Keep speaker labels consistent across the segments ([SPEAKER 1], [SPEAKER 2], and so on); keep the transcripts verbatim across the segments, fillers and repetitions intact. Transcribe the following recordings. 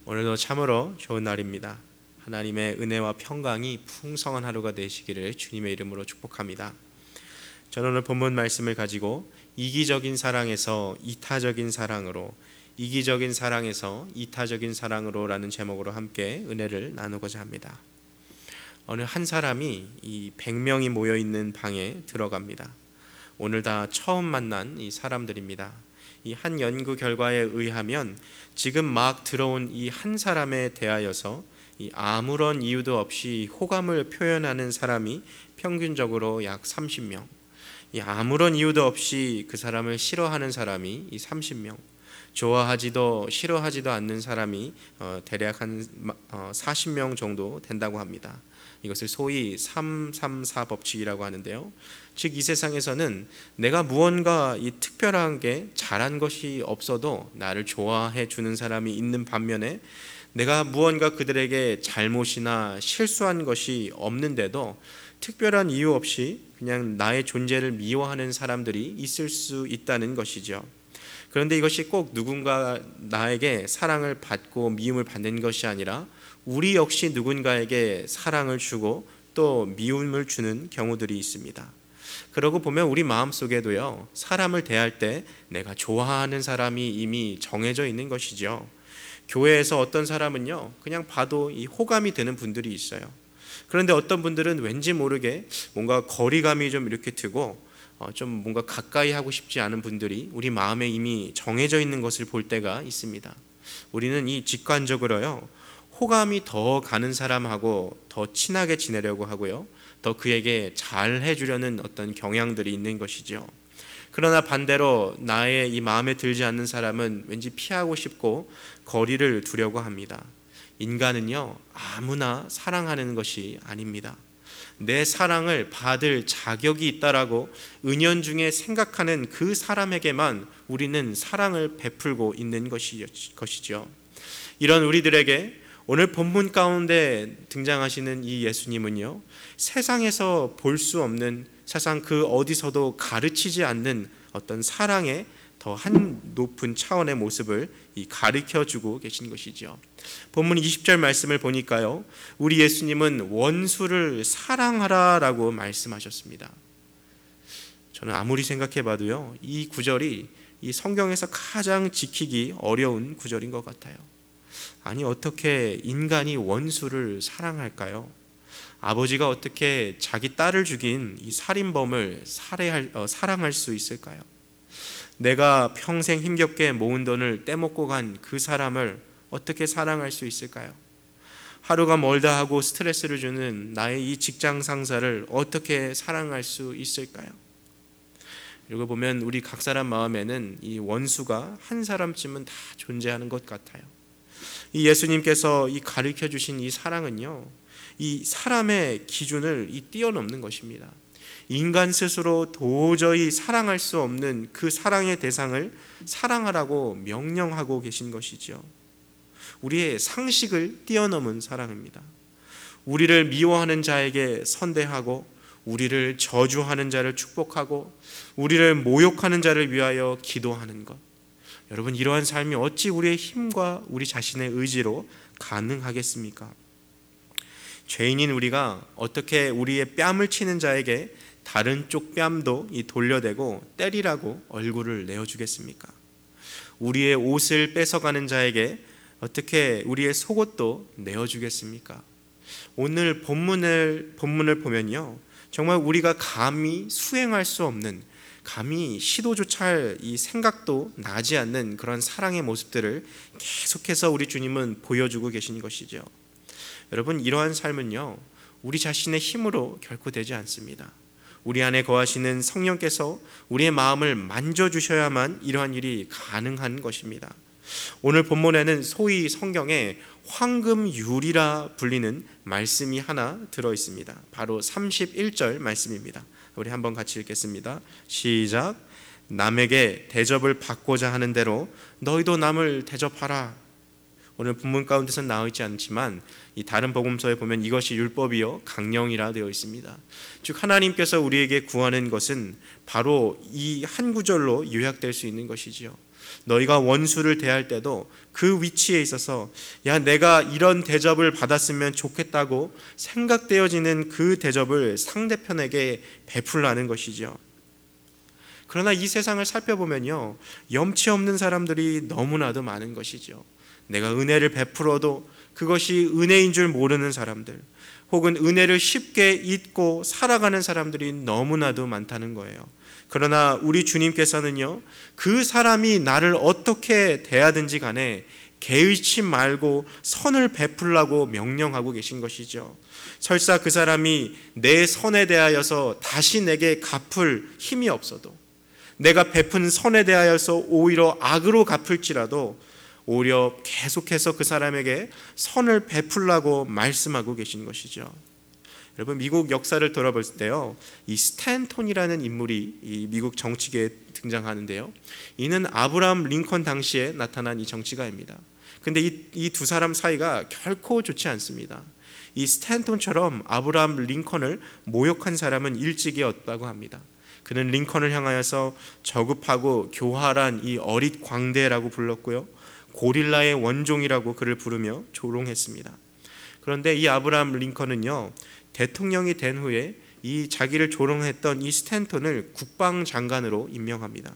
[SPEAKER 1] 오늘도 참으로 좋은 날입니다. 하나님의 은혜와 평강이 풍성한 하루가 되시기를 주님의 이름으로 축복합니다. 저는 오늘 본문 말씀을 가지고 이기적인 사랑에서 이타적인 사랑으로, 이기적인 사랑에서 이타적인 사랑으로 라는 제목으로 함께 은혜를 나누고자 합니다. 어느 한 사람이 이 백 명이 모여있는 방에 들어갑니다. 오늘 다 처음 만난 이 사람들입니다. 이 한 연구 결과에 의하면 지금 막 들어온 이 한 사람에 대하여서 이 아무런 이유도 없이 호감을 표현하는 사람이 평균적으로 약 삼십 명, 이 아무런 이유도 없이 그 사람을 싫어하는 사람이 이 삼십 명, 좋아하지도 싫어하지도 않는 사람이 어, 대략 한 어, 사십 명 정도 된다고 합니다. 이것을 소위 삼삼사 법칙이라고 하는데요. 즉 이 세상에서는 내가 무언가 이 특별한 게 잘한 것이 없어도 나를 좋아해 주는 사람이 있는 반면에 내가 무언가 그들에게 잘못이나 실수한 것이 없는데도 특별한 이유 없이 그냥 나의 존재를 미워하는 사람들이 있을 수 있다는 것이죠. 그런데 이것이 꼭 누군가 나에게 사랑을 받고 미움을 받는 것이 아니라 우리 역시 누군가에게 사랑을 주고 또 미움을 주는 경우들이 있습니다. 그러고 보면 우리 마음속에도요, 사람을 대할 때 내가 좋아하는 사람이 이미 정해져 있는 것이죠. 교회에서 어떤 사람은요, 그냥 봐도 이 호감이 되는 분들이 있어요. 그런데 어떤 분들은 왠지 모르게 뭔가 거리감이 좀 이렇게 드고 어, 좀 뭔가 가까이 하고 싶지 않은 분들이 우리 마음에 이미 정해져 있는 것을 볼 때가 있습니다. 우리는 이 직관적으로요, 호감이 더 가는 사람하고 더 친하게 지내려고 하고요, 더 그에게 잘 해주려는 어떤 경향들이 있는 것이죠. 그러나 반대로 나의 이 마음에 들지 않는 사람은 왠지 피하고 싶고 거리를 두려고 합니다. 인간은요, 아무나 사랑하는 것이 아닙니다. 내 사랑을 받을 자격이 있다라고 은연중에 생각하는 그 사람에게만 우리는 사랑을 베풀고 있는 것이죠. 이런 우리들에게 오늘 본문 가운데 등장하시는 이 예수님은요, 세상에서 볼 수 없는, 세상 그 어디서도 가르치지 않는 어떤 사랑의 더 한 높은 차원의 모습을 가르쳐주고 계신 것이죠. 본문 이십 절 말씀을 보니까요, 우리 예수님은 원수를 사랑하라 라고 말씀하셨습니다. 저는 아무리 생각해봐도요, 이 구절이 이 성경에서 가장 지키기 어려운 구절인 것 같아요. 아니, 어떻게 인간이 원수를 사랑할까요? 아버지가 어떻게 자기 딸을 죽인 이 살인범을 살해할, 어, 사랑할 수 있을까요? 내가 평생 힘겹게 모은 돈을 떼먹고 간 그 사람을 어떻게 사랑할 수 있을까요? 하루가 멀다 하고 스트레스를 주는 나의 이 직장 상사를 어떻게 사랑할 수 있을까요? 이러고 보면 우리 각 사람 마음에는 이 원수가 한 사람쯤은 다 존재하는 것 같아요. 이 예수님께서 이 가르쳐 주신 이 사랑은요, 이 사람의 기준을 이 뛰어넘는 것입니다. 인간 스스로 도저히 사랑할 수 없는 그 사랑의 대상을 사랑하라고 명령하고 계신 것이죠. 우리의 상식을 뛰어넘은 사랑입니다. 우리를 미워하는 자에게 선대하고, 우리를 저주하는 자를 축복하고, 우리를 모욕하는 자를 위하여 기도하는 것. 여러분, 이러한 삶이 어찌 우리의 힘과 우리 자신의 의지로 가능하겠습니까? 죄인인 우리가 어떻게 우리의 뺨을 치는 자에게 다른 쪽 뺨도 돌려대고 때리라고 얼굴을 내어주겠습니까? 우리의 옷을 뺏어가는 자에게 어떻게 우리의 속옷도 내어주겠습니까? 오늘 본문을, 본문을 보면요, 정말 우리가 감히 수행할 수 없는, 감히 시도조차 할 이 생각도 나지 않는 그런 사랑의 모습들을 계속해서 우리 주님은 보여주고 계신 것이죠. 여러분, 이러한 삶은요, 우리 자신의 힘으로 결코 되지 않습니다. 우리 안에 거하시는 성령께서 우리의 마음을 만져주셔야만 이러한 일이 가능한 것입니다. 오늘 본문에는 소위 성경에 황금율이라 불리는 말씀이 하나 들어있습니다. 바로 삼십일 절 말씀입니다. 우리 한번 같이 읽겠습니다. 시작. 남에게 대접을 받고자 하는 대로 너희도 남을 대접하라. 오늘 본문 가운데서는 나와 있지 않지만 이 다른 복음서에 보면 이것이 율법이요 강령이라 되어 있습니다. 즉 하나님께서 우리에게 구하는 것은 바로 이 한 구절로 요약될 수 있는 것이지요. 너희가 원수를 대할 때도 그 위치에 있어서 야 내가 이런 대접을 받았으면 좋겠다고 생각되어지는 그 대접을 상대편에게 베풀라는 것이죠. 그러나 이 세상을 살펴보면요, 염치 없는 사람들이 너무나도 많은 것이죠. 내가 은혜를 베풀어도 그것이 은혜인 줄 모르는 사람들, 혹은 은혜를 쉽게 잊고 살아가는 사람들이 너무나도 많다는 거예요. 그러나 우리 주님께서는요, 그 사람이 나를 어떻게 대하든지 간에 개의치 말고 선을 베풀라고 명령하고 계신 것이죠. 설사 그 사람이 내 선에 대하여서 다시 내게 갚을 힘이 없어도, 내가 베푼 선에 대하여서 오히려 악으로 갚을지라도 오히려 계속해서 그 사람에게 선을 베풀라고 말씀하고 계신 것이죠. 여러분, 미국 역사를 돌아볼 때요, 이 스탠톤이라는 인물이 이 미국 정치계에 등장하는데요, 이는 아브라함 링컨 당시에 나타난 이 정치가입니다. 근데 이 이 두 사람 사이가 결코 좋지 않습니다. 이 스탠톤처럼 아브라함 링컨을 모욕한 사람은 일찍이 없다고 합니다. 그는 링컨을 향하여서 저급하고 교활한 이 어릿 광대라고 불렀고요, 고릴라의 원종이라고 그를 부르며 조롱했습니다. 그런데 이 아브라함 링컨은요, 대통령이 된 후에 이 자기를 조롱했던 이 스탠턴을 국방장관으로 임명합니다.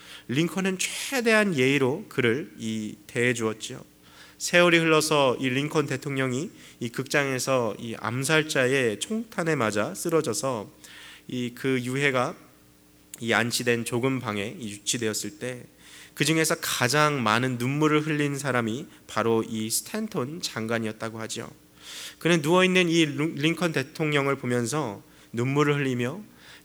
[SPEAKER 1] 링컨은 최대한 예의로 그를 이 대해 주었죠. 세월이 흘러서 이 링컨 대통령이 이 극장에서 이 암살자의 총탄에 맞아 쓰러져서 이 그 유해가 이 안치된 좁은 방에 유치되었을 때 그 중에서 가장 많은 눈물을 흘린 사람이 바로 이 스탠턴 장관이었다고 하죠. 그는 누워있는 이 링컨 대통령을 보면서 눈물을 흘리며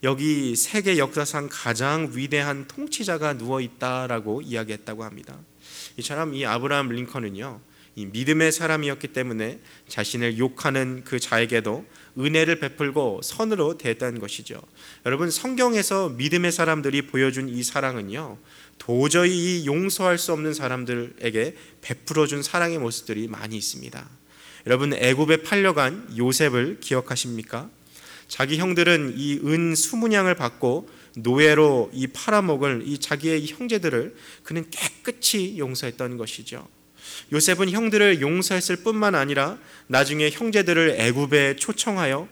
[SPEAKER 1] 여기 세계 역사상 가장 위대한 통치자가 누워있다라고 이야기했다고 합니다. 이처럼 이 아브라함 링컨은요, 이 믿음의 사람이었기 때문에 자신을 욕하는 그 자에게도 은혜를 베풀고 선으로 대했다는 것이죠. 여러분, 성경에서 믿음의 사람들이 보여준 이 사랑은요, 도저히 이 용서할 수 없는 사람들에게 베풀어준 사랑의 모습들이 많이 있습니다. 여러분, 애굽에 팔려간 요셉을 기억하십니까? 자기 형들은 이 은 이십 냥을 받고 노예로 이 팔아먹을 이 자기의 형제들을 그는 깨끗이 용서했던 것이죠. 요셉은 형들을 용서했을 뿐만 아니라 나중에 형제들을 애굽에 초청하여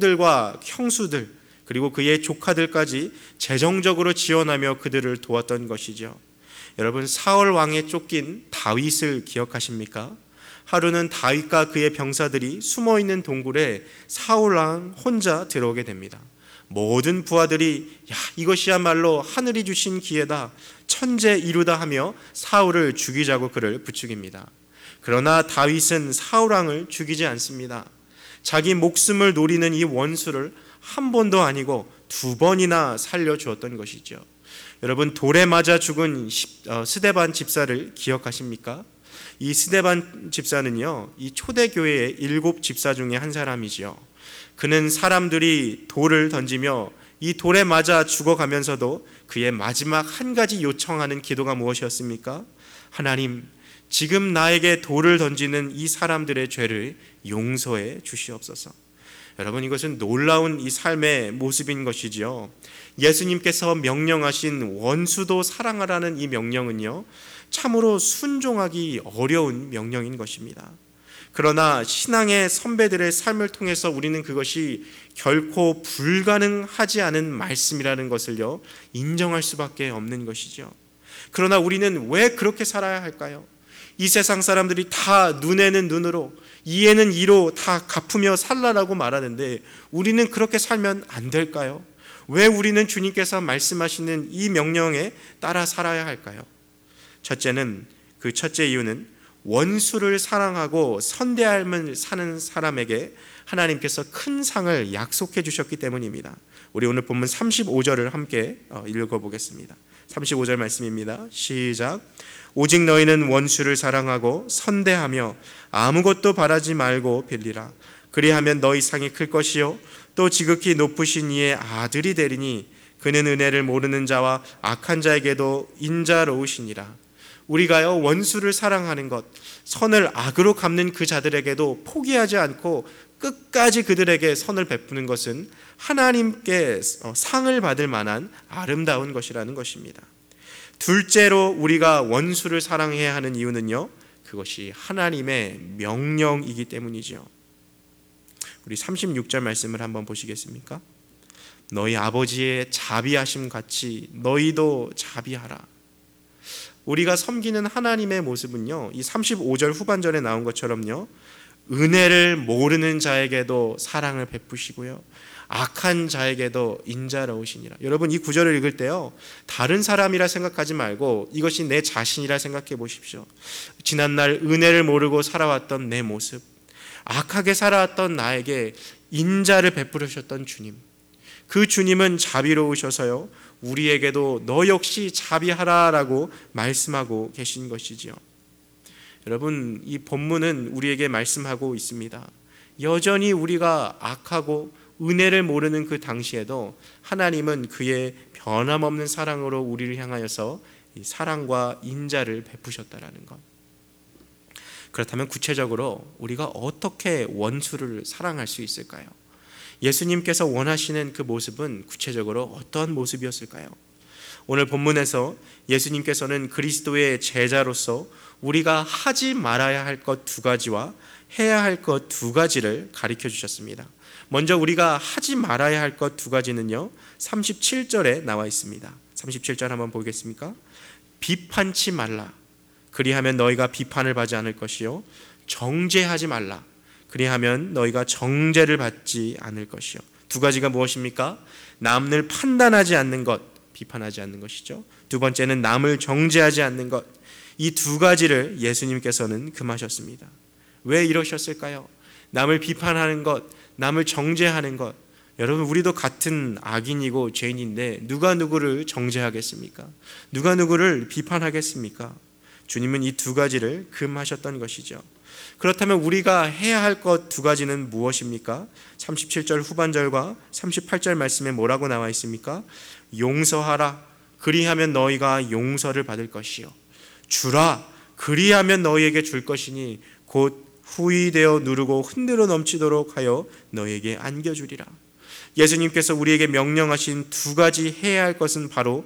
[SPEAKER 1] 형들과 형수들 그리고 그의 조카들까지 재정적으로 지원하며 그들을 도왔던 것이죠. 여러분, 사울 왕에 쫓긴 다윗을 기억하십니까? 하루는 다윗과 그의 병사들이 숨어있는 동굴에 사울 왕 혼자 들어오게 됩니다. 모든 부하들이 야, 이것이야말로 하늘이 주신 기회다, 천재 이루다 하며 사울을 죽이자고 그를 부추깁니다. 그러나 다윗은 사울 왕을 죽이지 않습니다. 자기 목숨을 노리는 이 원수를 한 번도 아니고 두 번이나 살려주었던 것이죠. 여러분, 돌에 맞아 죽은 스데반 집사를 기억하십니까? 이 스데반 집사는요, 이 초대교회의 일곱 집사 중에 한 사람이지요. 그는 사람들이 돌을 던지며 이 돌에 맞아 죽어가면서도 그의 마지막 한 가지 요청하는 기도가 무엇이었습니까? 하나님, 지금 나에게 돌을 던지는 이 사람들의 죄를 용서해 주시옵소서. 여러분, 이것은 놀라운 이 삶의 모습인 것이지요. 예수님께서 명령하신 원수도 사랑하라는 이 명령은요, 참으로 순종하기 어려운 명령인 것입니다. 그러나 신앙의 선배들의 삶을 통해서 우리는 그것이 결코 불가능하지 않은 말씀이라는 것을요, 인정할 수밖에 없는 것이죠. 그러나 우리는 왜 그렇게 살아야 할까요? 이 세상 사람들이 다 눈에는 눈으로 이에는 이로 다 갚으며 살라라고 말하는데 우리는 그렇게 살면 안 될까요? 왜 우리는 주님께서 말씀하시는 이 명령에 따라 살아야 할까요? 첫째는, 그 첫째 이유는 원수를 사랑하고 선대함을 사는 사람에게 하나님께서 큰 상을 약속해 주셨기 때문입니다. 우리 오늘 본문 삼십오 절을 함께 읽어보겠습니다. 삼십오 절 말씀입니다. 시작. 오직 너희는 원수를 사랑하고 선대하며 아무것도 바라지 말고 빌리라. 그리하면 너희 상이 클 것이요 또 지극히 높으신 이의 아들이 되리니 그는 은혜를 모르는 자와 악한 자에게도 인자로우시니라. 우리가요, 원수를 사랑하는 것, 선을 악으로 갚는 그 자들에게도 포기하지 않고 끝까지 그들에게 선을 베푸는 것은 하나님께 상을 받을 만한 아름다운 것이라는 것입니다. 둘째로 우리가 원수를 사랑해야 하는 이유는요, 그것이 하나님의 명령이기 때문이죠. 우리 삼십육 절 말씀을 한번 보시겠습니까? 너희 아버지의 자비하심 같이 너희도 자비하라. 우리가 섬기는 하나님의 모습은요, 이 삼십오 절 후반절에 나온 것처럼요, 은혜를 모르는 자에게도 사랑을 베푸시고요, 악한 자에게도 인자로우시니라. 여러분, 이 구절을 읽을 때요, 다른 사람이라 생각하지 말고 이것이 내 자신이라 생각해 보십시오. 지난날 은혜를 모르고 살아왔던 내 모습, 악하게 살아왔던 나에게 인자를 베풀으셨던 주님, 그 주님은 자비로우셔서요, 우리에게도 너 역시 자비하라라고 말씀하고 계신 것이지요. 여러분, 이 본문은 우리에게 말씀하고 있습니다. 여전히 우리가 악하고 은혜를 모르는 그 당시에도 하나님은 그의 변함없는 사랑으로 우리를 향하여서 사랑과 인자를 베푸셨다라는 것. 그렇다면 구체적으로 우리가 어떻게 원수를 사랑할 수 있을까요? 예수님께서 원하시는 그 모습은 구체적으로 어떤 모습이었을까요? 오늘 본문에서 예수님께서는 그리스도의 제자로서 우리가 하지 말아야 할 것 두 가지와 해야 할 것 두 가지를 가르쳐 주셨습니다. 먼저 우리가 하지 말아야 할 것 두 가지는요, 삼십칠 절에 나와 있습니다. 삼십칠 절 한번 보겠습니까? 비판치 말라. 그리하면 너희가 비판을 받지 않을 것이요, 정죄하지 말라. 그리하면 너희가 정죄를 받지 않을 것이요. 두 가지가 무엇입니까? 남을 판단하지 않는 것, 비판하지 않는 것이죠. 두 번째는 남을 정죄하지 않는 것. 이 두 가지를 예수님께서는 금하셨습니다. 왜 이러셨을까요? 남을 비판하는 것, 남을 정죄하는 것. 여러분, 우리도 같은 악인이고 죄인인데 누가 누구를 정죄하겠습니까? 누가 누구를 비판하겠습니까? 주님은 이 두 가지를 금하셨던 것이죠. 그렇다면 우리가 해야 할 것 두 가지는 무엇입니까? 삼십칠 절 후반절과 삼십팔 절 말씀에 뭐라고 나와 있습니까? 용서하라. 그리하면 너희가 용서를 받을 것이요, 주라. 그리하면 너희에게 줄 것이니 곧 후이되어 누르고 흔들어 넘치도록 하여 너희에게 안겨주리라. 예수님께서 우리에게 명령하신 두 가지 해야 할 것은 바로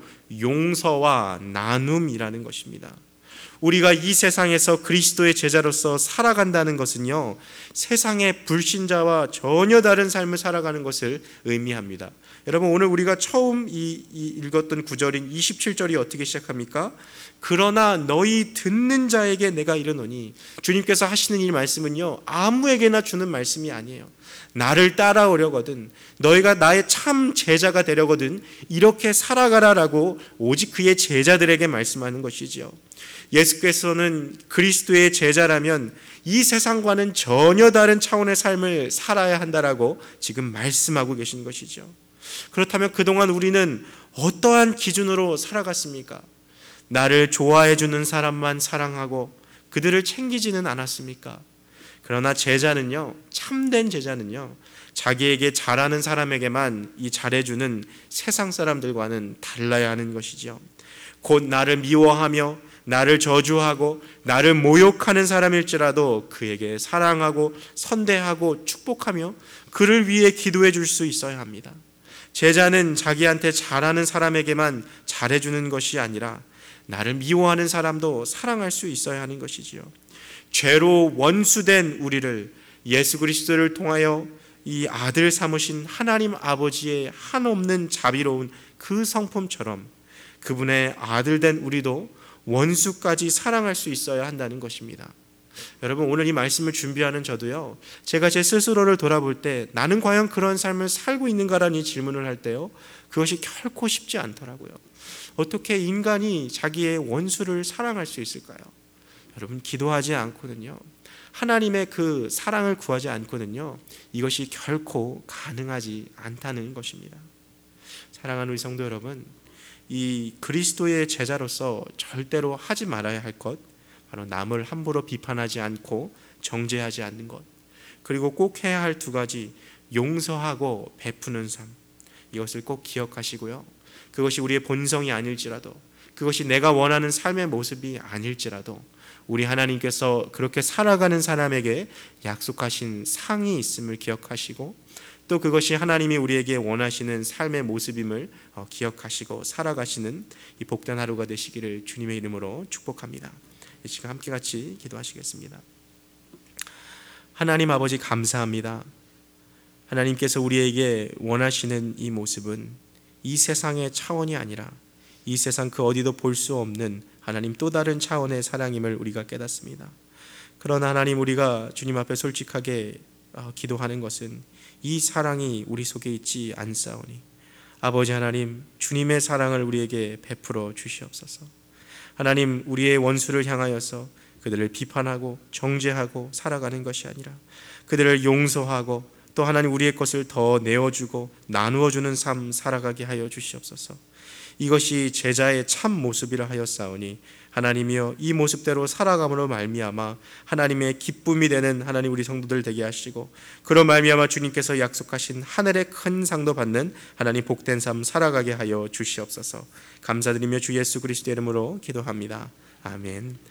[SPEAKER 1] 용서와 나눔이라는 것입니다. 우리가 이 세상에서 그리스도의 제자로서 살아간다는 것은요, 세상의 불신자와 전혀 다른 삶을 살아가는 것을 의미합니다. 여러분, 오늘 우리가 처음 이, 이 읽었던 구절인 이십칠 절이 어떻게 시작합니까? 그러나 너희 듣는 자에게 내가 이르노니. 주님께서 하시는 이 말씀은요, 아무에게나 주는 말씀이 아니에요. 나를 따라오려거든, 너희가 나의 참 제자가 되려거든 이렇게 살아가라라고 오직 그의 제자들에게 말씀하는 것이지요. 예수께서는 그리스도의 제자라면 이 세상과는 전혀 다른 차원의 삶을 살아야 한다라고 지금 말씀하고 계신 것이죠. 그렇다면 그동안 우리는 어떠한 기준으로 살아갔습니까? 나를 좋아해 주는 사람만 사랑하고 그들을 챙기지는 않았습니까? 그러나 제자는요, 참된 제자는요, 자기에게 잘하는 사람에게만 이 잘해주는 세상 사람들과는 달라야 하는 것이죠. 곧 나를 미워하며 나를 저주하고 나를 모욕하는 사람일지라도 그에게 사랑하고 선대하고 축복하며 그를 위해 기도해 줄 수 있어야 합니다. 제자는 자기한테 잘하는 사람에게만 잘해주는 것이 아니라 나를 미워하는 사람도 사랑할 수 있어야 하는 것이지요. 죄로 원수된 우리를 예수 그리스도를 통하여 이 아들 삼으신 하나님 아버지의 한없는 자비로운 그 성품처럼 그분의 아들 된 우리도 원수까지 사랑할 수 있어야 한다는 것입니다. 여러분, 오늘 이 말씀을 준비하는 저도요, 제가 제 스스로를 돌아볼 때 나는 과연 그런 삶을 살고 있는가라는 이 질문을 할 때요, 그것이 결코 쉽지 않더라고요. 어떻게 인간이 자기의 원수를 사랑할 수 있을까요? 여러분, 기도하지 않고는요, 하나님의 그 사랑을 구하지 않고는요, 이것이 결코 가능하지 않다는 것입니다. 사랑하는 우리 성도 여러분, 이 그리스도의 제자로서 절대로 하지 말아야 할 것, 바로 남을 함부로 비판하지 않고 정죄하지 않는 것, 그리고 꼭 해야 할 두 가지, 용서하고 베푸는 삶, 이것을 꼭 기억하시고요, 그것이 우리의 본성이 아닐지라도, 그것이 내가 원하는 삶의 모습이 아닐지라도 우리 하나님께서 그렇게 살아가는 사람에게 약속하신 상이 있음을 기억하시고, 또 그것이 하나님이 우리에게 원하시는 삶의 모습임을 기억하시고 살아가시는 이 복된 하루가 되시기를 주님의 이름으로 축복합니다. 이 시간 함께 같이 기도하시겠습니다. 하나님 아버지, 감사합니다. 하나님께서 우리에게 원하시는 이 모습은 이 세상의 차원이 아니라 이 세상 그 어디도 볼 수 없는 하나님 또 다른 차원의 사랑임을 우리가 깨닫습니다. 그러나 하나님, 우리가 주님 앞에 솔직하게 기도하는 것은 이 사랑이 우리 속에 있지 않사오니 아버지 하나님, 주님의 사랑을 우리에게 베풀어 주시옵소서. 하나님, 우리의 원수를 향하여서 그들을 비판하고 정죄하고 살아가는 것이 아니라 그들을 용서하고 또 하나님 우리의 것을 더 내어주고 나누어주는 삶 살아가게 하여 주시옵소서. 이것이 제자의 참 모습이라 하였사오니 하나님이여, 이 모습대로 살아감으로 말미암아 하나님의 기쁨이 되는 하나님 우리 성도들 되게 하시고, 그로 말미암아 주님께서 약속하신 하늘의 큰 상도 받는 하나님 복된 삶 살아가게 하여 주시옵소서. 감사드리며 주 예수 그리스도의 이름으로 기도합니다. 아멘.